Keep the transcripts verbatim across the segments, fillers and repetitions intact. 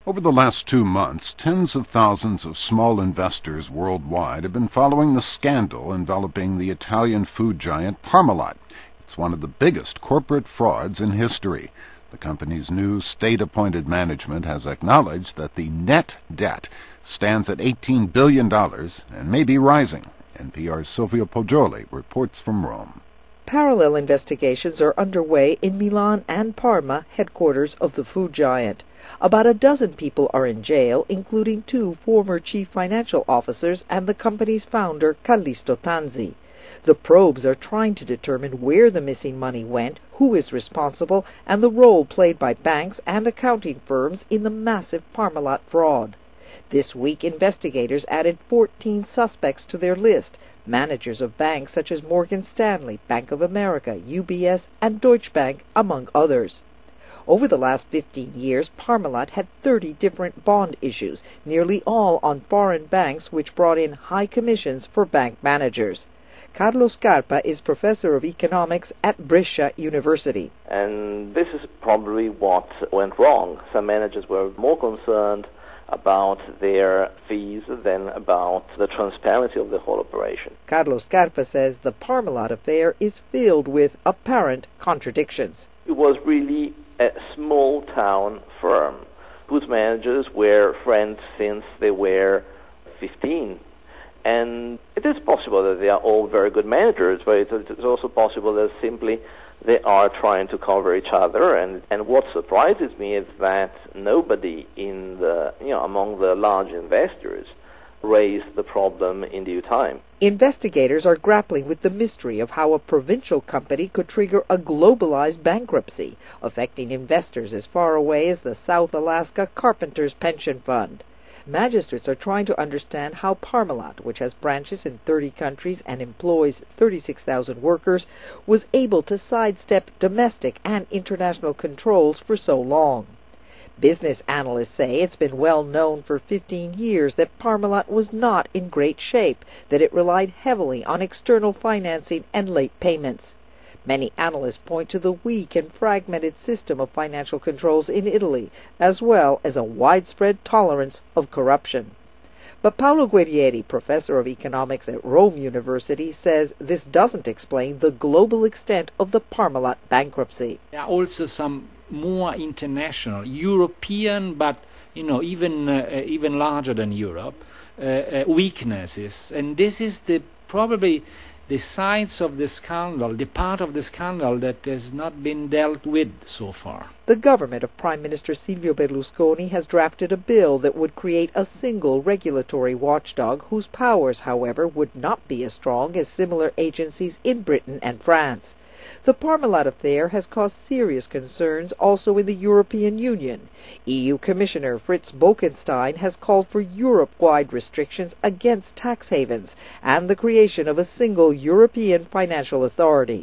Over the last two months, tens of thousands of small investors worldwide have been following the scandal enveloping the Italian food giant Parmalat. It's one of the biggest corporate frauds in history. The company's new state-appointed management has acknowledged that the net debt stands at eighteen billion dollars and may be rising. N P R's Silvia Poggioli reports from Rome. Parallel investigations are underway in Milan and Parma, headquarters of the food giant. About a dozen people are in jail, including two former chief financial officers and the company's founder, Callisto Tanzi. The probes are trying to determine where the missing money went, who is responsible, and the role played by banks and accounting firms in the massive Parmalat fraud. This week, investigators added fourteen suspects to their list, managers of banks such as Morgan Stanley, Bank of America, U B S, and Deutsche Bank, among others. Over the last fifteen years, Parmalat had thirty different bond issues, nearly all on foreign banks, which brought in high commissions for bank managers. Carlo Scarpa is professor of economics at Brescia University. And this is probably what went wrong. Some managers were more concerned about their fees than about the transparency of the whole operation. Carlo Scarpa says the Parmalat affair is filled with apparent contradictions. It was really a small-town firm whose managers were friends since they were fifteen. And it is possible that they are all very good managers, but it's also possible that simply they are trying to cover each other. And, and what surprises me is that nobody in the, you know, among the large investors raised the problem in due time. Investigators are grappling with the mystery of how a provincial company could trigger a globalized bankruptcy, affecting investors as far away as the South Alaska Carpenters Pension Fund. Magistrates are trying to understand how Parmalat, which has branches in thirty countries and employs thirty-six thousand workers, was able to sidestep domestic and international controls for so long. Business analysts say it's been well known for fifteen years that Parmalat was not in great shape, that it relied heavily on external financing and late payments. Many analysts point to the weak and fragmented system of financial controls in Italy, as well as a widespread tolerance of corruption. But Paolo Guerrieri, professor of economics at Rome University, says this doesn't explain the global extent of the Parmalat bankruptcy. There are also some more international, European, but you know, even uh, even larger than Europe, uh, uh, weaknesses, and this is the probably the sides of the scandal, the part of the scandal that has not been dealt with so far. The government of Prime Minister Silvio Berlusconi has drafted a bill that would create a single regulatory watchdog whose powers, however, would not be as strong as similar agencies in Britain and France. The Parmalat affair has caused serious concerns also in the European Union. E U Commissioner Fritz Bolkestein has called for Europe-wide restrictions against tax havens and the creation of a single European financial authority.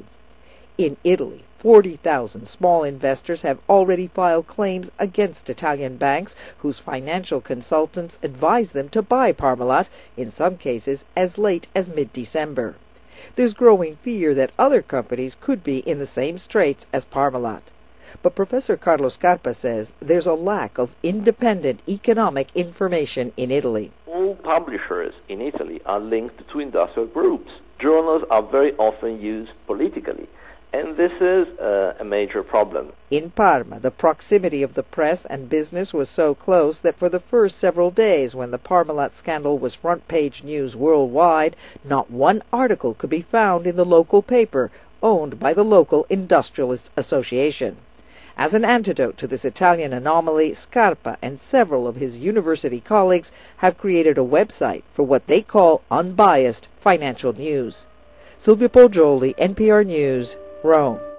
In Italy, forty thousand small investors have already filed claims against Italian banks whose financial consultants advise them to buy Parmalat, in some cases as late as mid-December. There's growing fear that other companies could be in the same straits as Parmalat. But Professor Carlo Scarpa says there's a lack of independent economic information in Italy. All publishers in Italy are linked to industrial groups. Journals are very often used politically, and this is uh, a major problem. In Parma, the proximity of the press and business was so close that for the first several days when the Parmalat scandal was front-page news worldwide, not one article could be found in the local paper owned by the local Industrialists Association. As an antidote to this Italian anomaly, Scarpa and several of his university colleagues have created a website for what they call unbiased financial news. Silvia Poggioli, N P R News, Rome.